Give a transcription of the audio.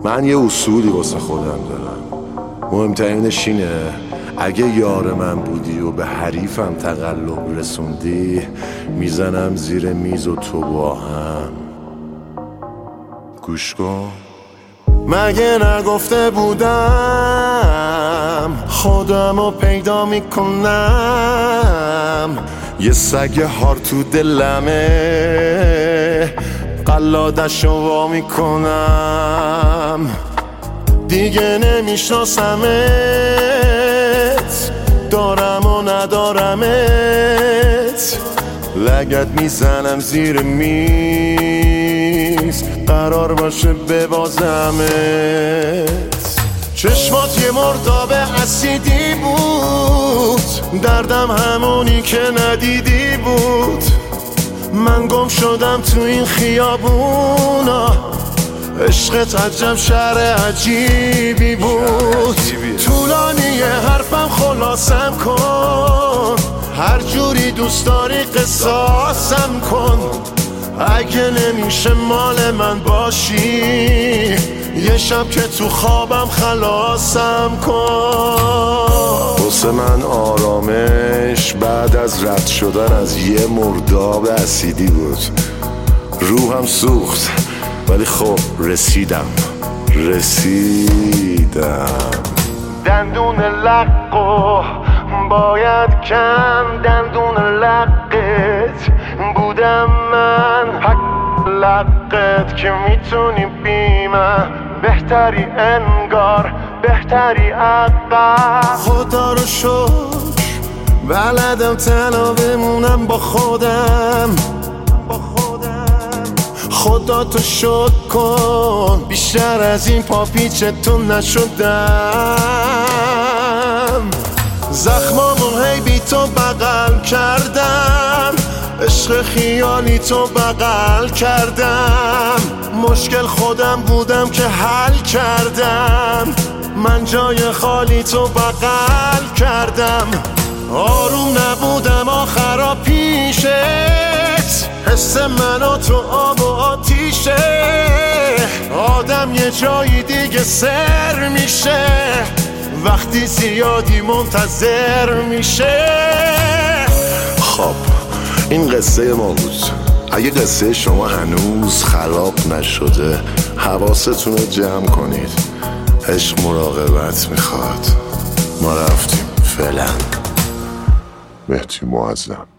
من یه اصولی واسه خودم دارم، مهمترینش اینه اگه یار من بودی و به حریفم تقلب رسوندی، میزنم زیر میز و تو با هم. گوش کن، مگه نگفته بودم خودمو پیدا میکنم؟ یه سگ هار تو دلمه، قلادشو وا میکنم. دیگه نمیشناسمت، دارم و ندارمت، لگد میزنم زیر میز، قرار باشه ببازمت. چشمات یه مرداب اسیدی بود، دردم همونی که ندیدی بود. من گم شدم تو این خیابونا، عشقت عجب شهر عجیبی بود. طولانی حرفم خلاصم کن، هر جوری دوست داری قصاصم کن. اگه نمیشه مال من باشی، یه شب که تو خوابم خلاصم کن. واسه من آرامش بعد از رد شدن از یه مرداب اسیدی بود. روحم سوخت ولی خب رسیدم. دندون لقو باید کن، دندون لقت بودم من. حق لقت که میتونی بی من، بهتری انگار بهتری عقب. خدا رو شکر بلدم تنها بمونم با خودم. خدا تو شکر کن بیشتر از این پاپیچ تو نشدم. زخمامون هی بی تو بغل کردم، عشق خیالی تو بغل کردم. مشکل خودم بودم که حل کردم، من جای خالی تو بغل کردم. آروم نبودم آخرا پیشت، حس من و تو آب و آتیشه. آدم یه جایی دیگه سر میشه، وقتی زیادی منتظر میشه. خب این قصه ما بود. اگه قصه شما هنوز خراب نشده، حواستون رو جمع کنید. عشق مراقبت میخواد. ما رفتیم فعلا. مهدی معظم.